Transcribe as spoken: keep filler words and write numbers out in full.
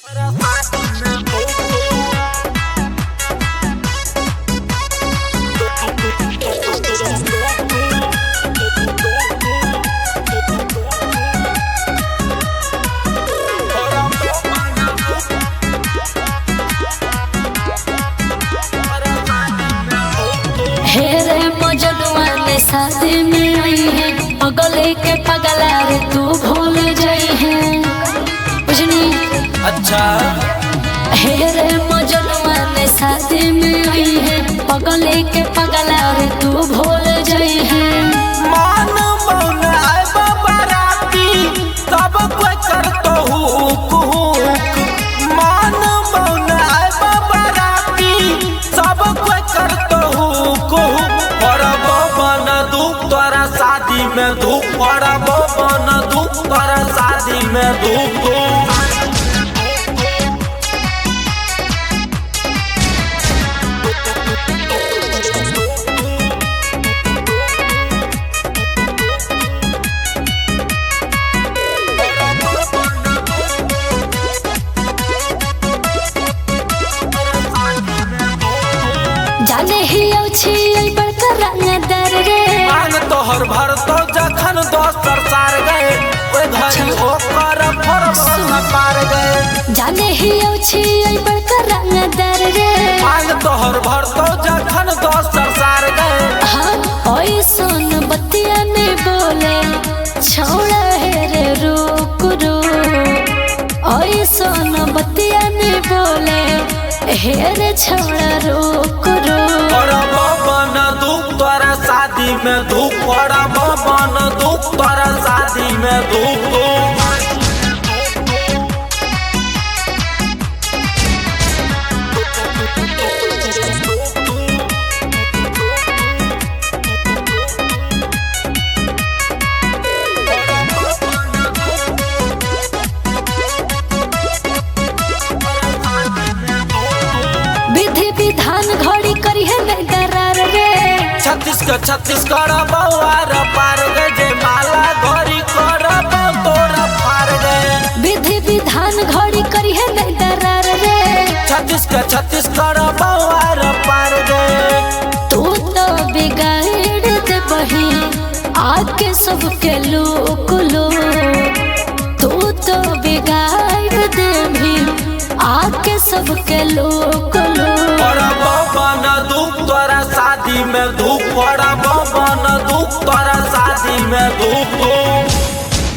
हेरे मजनुआ ने शादी में आई है पगले के पगला रे तू भूल जाई है बुझनी। अच्छा हेरे मजनुआ ने शादी में आई है पगले के पगला रे तू भूल जाई है। मान मन आए बाराती तब कोई करतो हुक हुक मान मन आए बाराती सब कोई करतो हुक हुक परब बन दुख तोरा शादी में धूप परब बन दुख तोरा शादी में धूप जाने ही औछी आई बड़का रंगदार रे मान तोहर भर तो जखन दोसर सार गए ओए घड़ी ओकर फरमान पार गए। जाने ही औछी आई बड़का रंगदार रे मान तोहर भर तो जखन दोसर सार गए। हाँ ओए सुन बतिया ने बोले छोड़ा है रे रुक रो ओए सुन बतिया ने बोले हे रे छोड़ा रुक रो परब बन दुख तोरा शादी में धूप परब बन दुख तोरा शादी में धूप विधि विधान घड़ी करी है नहीं डरार रे छत्तीस का छत्तीस करब आर पार गए जे माला घड़ी करब तोरा पार गए। विधि विधान घड़ी करी है नहीं डरार रे छत्तीस का छत्तीस करब आर पार गए। तू तो बिगाड़ दे बही आके सबके लोक लो तू तो बिगाड़ दे भी आके सबके लोक लो परब बन दुख तोरा शादी में धूप परब बन दुख तोरा शादी में धूप।